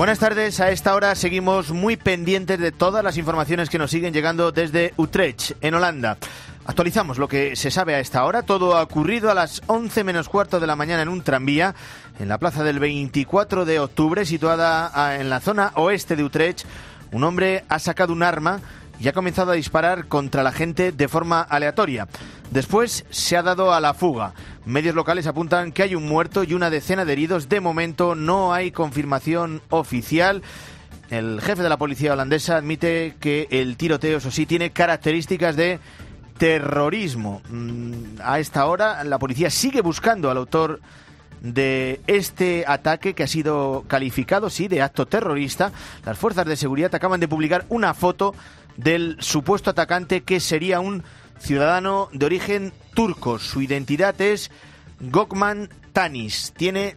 Buenas tardes, a esta hora seguimos muy pendientes de todas las informaciones que nos siguen llegando desde Utrecht, en Holanda. Actualizamos lo que se sabe a esta hora. Todo ha ocurrido a las 11 menos cuarto de la mañana en un tranvía en la plaza del 24 de octubre, situada en la zona oeste de Utrecht. Un hombre ha sacado un arma y ha comenzado a disparar contra la gente de forma aleatoria. Después se ha dado a la fuga. Medios locales apuntan que hay un muerto y una decena de heridos. De momento no hay confirmación oficial. El jefe de la policía holandesa admite que el tiroteo, eso sí, tiene características de terrorismo. A esta hora la policía sigue buscando al autor de este ataque, que ha sido calificado, sí, de acto terrorista. Las fuerzas de seguridad acaban de publicar una foto del supuesto atacante, que sería un ciudadano de origen turco. Su identidad es Gökmen Tanis, tiene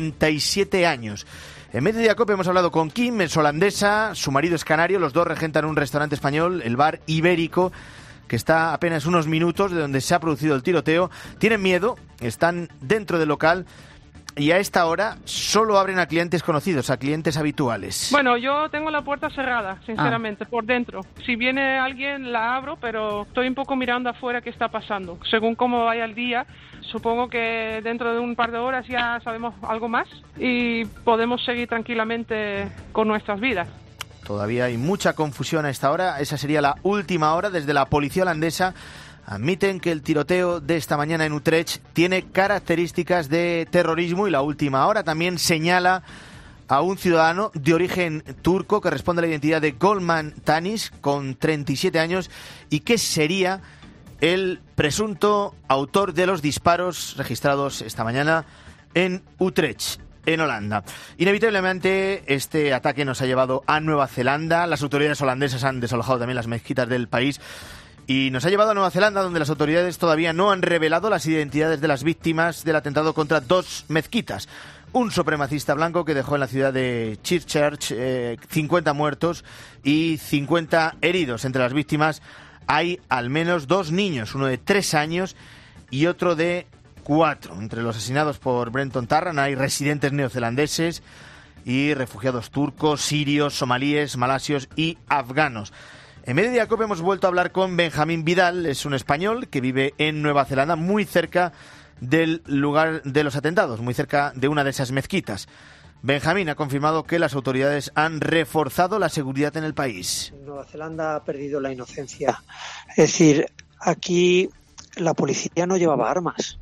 37 años. En medio de ACOPE hemos hablado con Kim, es holandesa, su marido es canario, los dos regentan un restaurante español, el Bar Ibérico, que está a apenas unos minutos de donde se ha producido el tiroteo. Tienen miedo, están dentro del local y a esta hora solo abren a clientes conocidos, a clientes habituales. Bueno, yo tengo la puerta cerrada, sinceramente, por dentro. Si viene alguien la abro, pero estoy un poco mirando afuera qué está pasando. Según cómo vaya el día, supongo que dentro de un par de horas ya sabemos algo más y podemos seguir tranquilamente con nuestras vidas. Todavía hay mucha confusión a esta hora. Esa sería la última hora. Desde la policía holandesa admiten que el tiroteo de esta mañana en Utrecht tiene características de terrorismo, y la última hora también señala a un ciudadano de origen turco que responde a la identidad de Gökmen Tanis, con 37 años, y que sería el presunto autor de los disparos registrados esta mañana en Utrecht, en Holanda. Inevitablemente este ataque nos ha llevado a Nueva Zelanda. Las autoridades holandesas han desalojado también las mezquitas del país y nos ha llevado a Nueva Zelanda, donde las autoridades todavía no han revelado las identidades de las víctimas del atentado contra dos mezquitas. Un supremacista blanco que dejó en la ciudad de Christchurch 50 muertos y 50 heridos. Entre las víctimas hay al menos dos niños, uno de 3 años y otro de 4. Entre los asesinados por Brenton Tarrant hay residentes neozelandeses y refugiados turcos, sirios, somalíes, malasios y afganos. En medio de ACOPE hemos vuelto a hablar con Benjamín Vidal, es un español que vive en Nueva Zelanda, muy cerca del lugar de los atentados, muy cerca de una de esas mezquitas. Benjamín ha confirmado que las autoridades han reforzado la seguridad en el país. Nueva Zelanda ha perdido la inocencia. Es decir, aquí la policía no llevaba armas.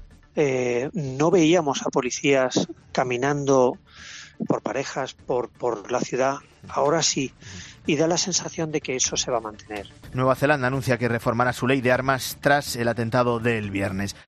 No veíamos a policías caminando por parejas, por la ciudad. Ahora sí. Y da la sensación de que eso se va a mantener. Nueva Zelanda anuncia que reformará su ley de armas tras el atentado del viernes.